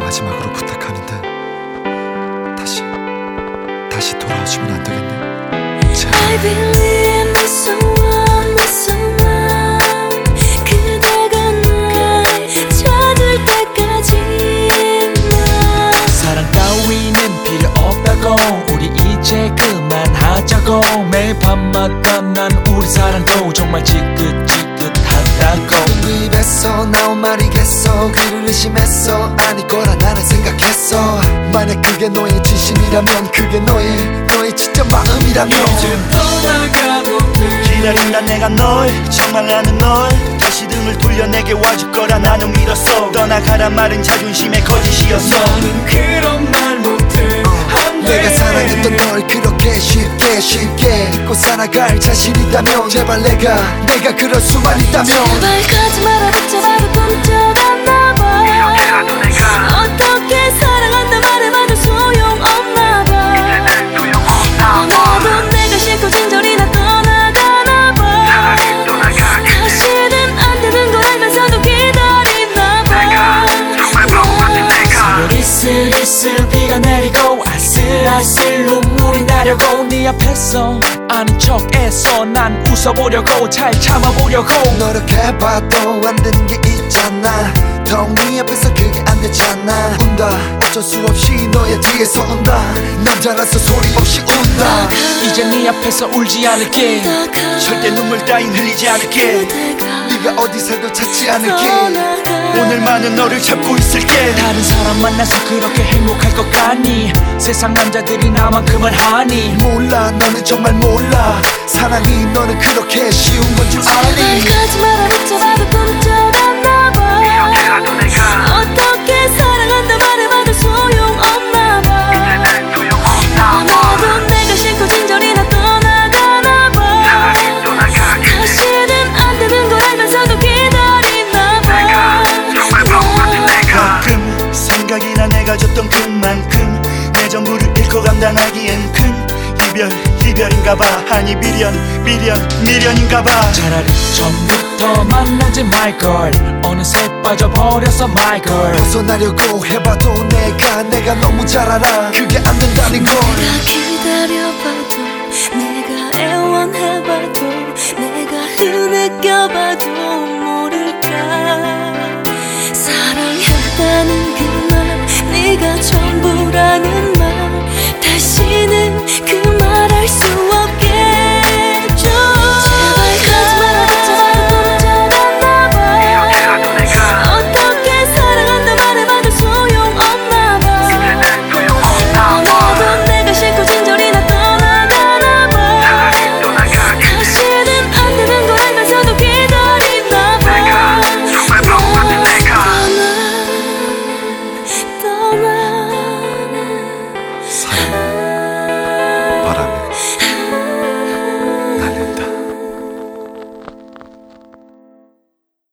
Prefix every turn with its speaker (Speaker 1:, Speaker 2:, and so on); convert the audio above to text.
Speaker 1: 마지막으로 부탁하는데 다시 돌아와주면 안 되겠니?
Speaker 2: I believe me so long, me so long. 그대가 날 찾을 때까지만.
Speaker 3: 사랑 따위는 필요 없다고 우리 이제 그만하자고 매일 밤마다 난 우리 사랑도 정말 지긋지긋하다고
Speaker 1: 네 입에서 나온 말이겠어 그를 의심했어 아닐 거라 나는 생각했어 만약 그게 너의 진심이라면 그게 너의 진짜 마음이라면
Speaker 3: 이젠 떠나가도 돼
Speaker 4: 기다린다 내가 널 정말 나는 널 다시 등을 돌려 내게 와줄 거라 나는 믿었어 떠나가란 말은 자존심의 거짓이었어
Speaker 3: 나는 그런 말 못해
Speaker 1: 내가 사랑했던 널 그렇게 쉽게 잊고 살아갈 자신 있다면 제발 내가 그럴 수만 있다면
Speaker 2: 제발 가지 마라 붙잡아도 꿈쩍었나 봐.
Speaker 5: 이렇게라도 내가
Speaker 2: 어떻게 사랑한다 말해봐도 소용없나 봐.
Speaker 5: 이제는 소용없나 봐.
Speaker 2: 아마도 내가 싫고 진절이나 떠나가나 봐.
Speaker 5: 차라리 떠나가겠네.
Speaker 2: 다시는 안 되는 걸 알면서도 기다리나 봐.
Speaker 5: 내가 정말 바보 같은 내가
Speaker 3: 이슬이슬 비가 내리고 아슬아슬 눈물이 나려고 네 앞에서 아는 척해서 난 웃어보려고 잘 참아보려고
Speaker 1: 노력해봐도 안 되는 게 있잖아 더욱 네 앞에서 그게 안 되잖아 운다 어쩔 수 없이 너의 뒤에서 온다 남자라서 소리 없이 운다
Speaker 3: 이제 네 앞에서 울지 않을게
Speaker 4: 절대 눈물 따윈 흘리지 않을게
Speaker 1: 네가 어디 살도 찾지 않을게
Speaker 4: 오늘만은 너를 잡고 있을게
Speaker 3: 다른 사람 만나서 그렇게 행복할 것 같니 세상 남자들이 나만큼을 하니
Speaker 1: 몰라 너는 정말 몰라 사랑이 너는 그렇게 쉬운 건 줄 아니
Speaker 2: 가지 마라 붙잡아도 꿈쩍었나 봐.
Speaker 5: 이렇게라도 내가
Speaker 2: 어떻게 사랑한다 말해봐도 소용없나 봐.
Speaker 5: 이제는 소용없나 봐.
Speaker 2: 아마도 내가 싫고 진절이나 떠나가나 봐.
Speaker 5: 차라리 떠나가겠네.
Speaker 2: 다시는 안 되는 걸 알면서도 기다리나 봐.
Speaker 5: 내가 정말 바보 같은 내가
Speaker 4: 가끔 생각이 나 내가 줬던 그만큼 내 전부를 잃고 감당하기엔 큰 이별인가봐 아니 미련인가봐
Speaker 3: 차라리 처음부터 만나지 말걸 어느새 빠져버렸어 my girl
Speaker 1: 벗어나려고 해봐도 내가 너무 잘 알아 그게 안 된다는 걸
Speaker 2: 내가 기다려봐도 내가 애원해봐도 내가 흐느껴봐도